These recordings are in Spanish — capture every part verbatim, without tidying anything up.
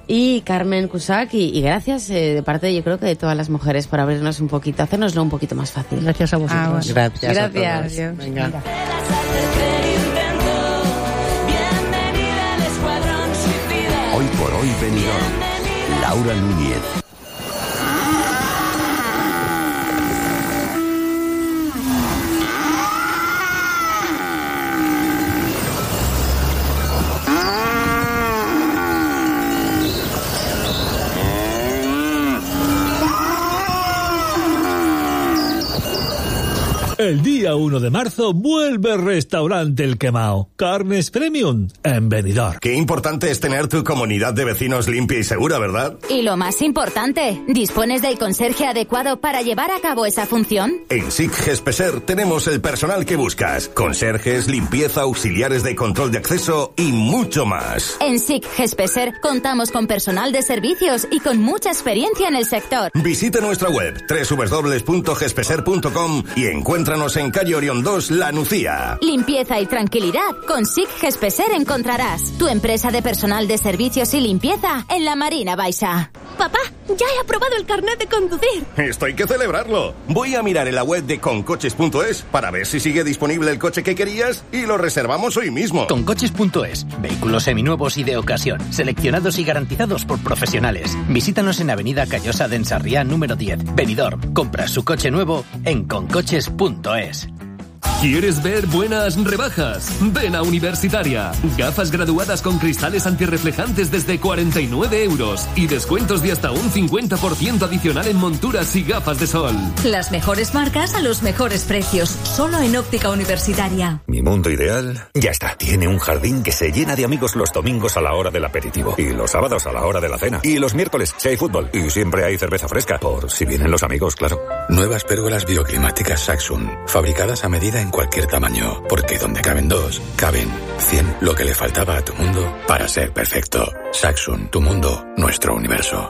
y Carmen Cusack, y, y gracias eh, de parte, yo creo que de todas las mujeres, por abrirnos un poquito, hacernoslo un poquito más fácil. Gracias a vosotros. Ah, bueno. Gracias. Gracias. A todos. Venga. Venga. Hoy por hoy Benidorm. Laura Núñez. El día uno de marzo vuelve Restaurante El Quemao. Carnes Premium en Benidorm. Qué importante es tener tu comunidad de vecinos limpia y segura, ¿verdad? Y lo más importante, ¿dispones del conserje adecuado para llevar a cabo esa función? En S I C Gespeser tenemos el personal que buscas. Conserjes, limpieza, auxiliares de control de acceso y mucho más. En S I C Gespeser contamos con personal de servicios y con mucha experiencia en el sector. Visita nuestra web doble u doble u doble u punto gespeser punto com y encuentra en calle Orión dos, La Nucía. Limpieza y tranquilidad. Con S I C Gespeser encontrarás tu empresa de personal de servicios y limpieza en la Marina Baixa. Papá, ya he aprobado el carnet de conducir. Esto hay que celebrarlo. Voy a mirar en la web de concoches punto es para ver si sigue disponible el coche que querías y lo reservamos hoy mismo. Concoches punto es. Vehículos seminuevos y de ocasión, seleccionados y garantizados por profesionales. Visítanos en Avenida Callosa de Ensarriá número diez, Benidorm. Compra su coche nuevo en concoches punto es. ¿Quieres ver buenas rebajas? Ven a Universitaria. Gafas graduadas con cristales antirreflejantes desde cuarenta y nueve euros y descuentos de hasta un cincuenta por ciento adicional en monturas y gafas de sol. Las mejores marcas a los mejores precios, solo en Óptica Universitaria. Mi mundo ideal ya está. Tiene un jardín que se llena de amigos los domingos a la hora del aperitivo y los sábados a la hora de la cena y los miércoles si hay fútbol y siempre hay cerveza fresca, por si vienen los amigos, claro. Nuevas pérgolas bioclimáticas Saxum, fabricadas a medida en cualquier tamaño, porque donde caben dos, caben cien. Lo que le faltaba a tu mundo para ser perfecto. Saxum, tu mundo, nuestro universo.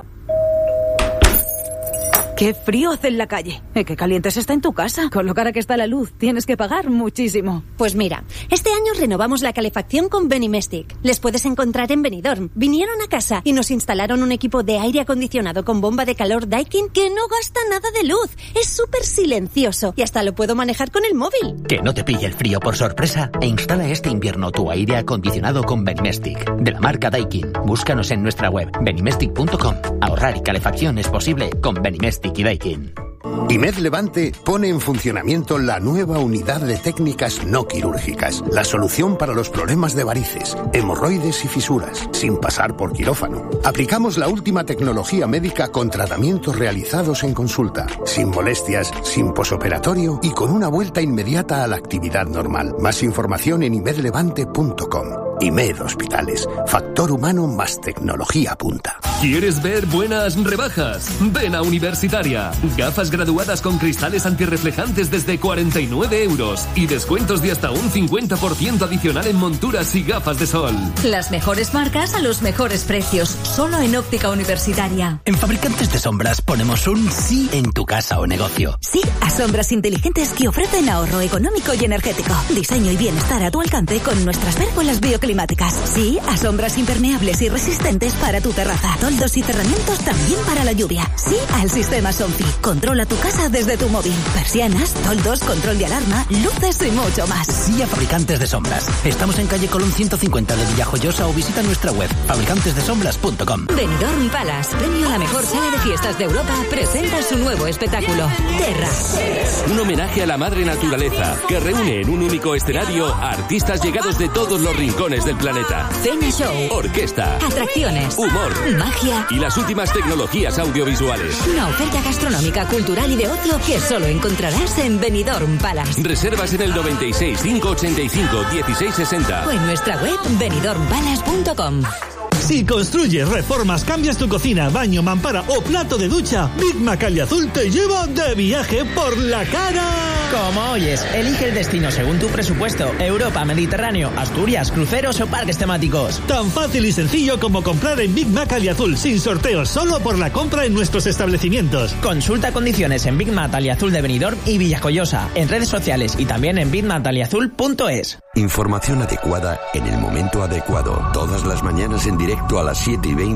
¡Qué frío hace en la calle! ¿Y qué caliente se está en tu casa? Con lo cara que está la luz, tienes que pagar muchísimo. Pues mira, este año renovamos la calefacción con Benimestic. Les puedes encontrar en Benidorm. Vinieron a casa y nos instalaron un equipo de aire acondicionado con bomba de calor Daikin que no gasta nada de luz. Es súper silencioso y hasta lo puedo manejar con el móvil. Que no te pille el frío por sorpresa e instala este invierno tu aire acondicionado con Benimestic, de la marca Daikin. Búscanos en nuestra web benimestic punto com. Ahorrar y calefacción es posible con Benimestic y Daikin. IMED Levante pone en funcionamiento la nueva unidad de técnicas no quirúrgicas, la solución para los problemas de varices, hemorroides y fisuras, sin pasar por quirófano. Aplicamos la última tecnología médica con tratamientos realizados en consulta, sin molestias, sin posoperatorio y con una vuelta inmediata a la actividad normal. Más información en imed levante punto com. IMED Hospitales, factor humano más tecnología punta. ¿Quieres ver buenas rebajas? Ven a Universitaria. Gafas graduadas con cristales antirreflejantes desde cuarenta y nueve euros y descuentos de hasta un cincuenta por ciento adicional en monturas y gafas de sol. Las mejores marcas a los mejores precios, solo en Óptica Universitaria. En Fabricantes de Sombras ponemos un sí en tu casa o negocio. Sí a sombras inteligentes que ofrecen ahorro económico y energético. Diseño y bienestar a tu alcance con nuestras pérgolas bioclimáticas. Sí a sombras impermeables y resistentes para tu terraza. Toldos y cerramientos también para la lluvia. Sí al sistema Sonfi. Controla tu casa desde tu móvil. Persianas, toldos, control de alarma, luces y mucho más. Sí a Fabricantes de Sombras. Estamos en calle Colón ciento cincuenta de Villajoyosa o visita nuestra web fabricantes de sombras punto com. Benidorm Palace, premio a la mejor sala de fiestas de Europa, presenta su nuevo espectáculo, Terra. Un homenaje a la madre naturaleza que reúne en un único escenario a artistas llegados de todos los rincones del planeta. Cena Show, orquesta, atracciones, humor, magia y las últimas tecnologías audiovisuales. Una oferta gastronómica, cultural y de ocio que solo encontrarás en Benidorm Palace. Reservas en el noventa y seis, cinco ochenta y cinco, dieciséis sesenta o en nuestra web benidorm palace punto com. Si construyes, reformas, cambias tu cocina, baño, mampara o plato de ducha, Big Mac Aliazul te lleva de viaje por la cara. Como oyes, elige el destino según tu presupuesto. Europa, Mediterráneo, Asturias, cruceros o parques temáticos. Tan fácil y sencillo como comprar en Big Mac Aliazul, sin sorteos, solo por la compra en nuestros establecimientos. Consulta condiciones en Big Mac Aliazul de Benidorm y Villajoyosa, en redes sociales y también en big mac aliazul punto es. Información adecuada en el momento adecuado. Todas las mañanas en directo a las siete y veinte.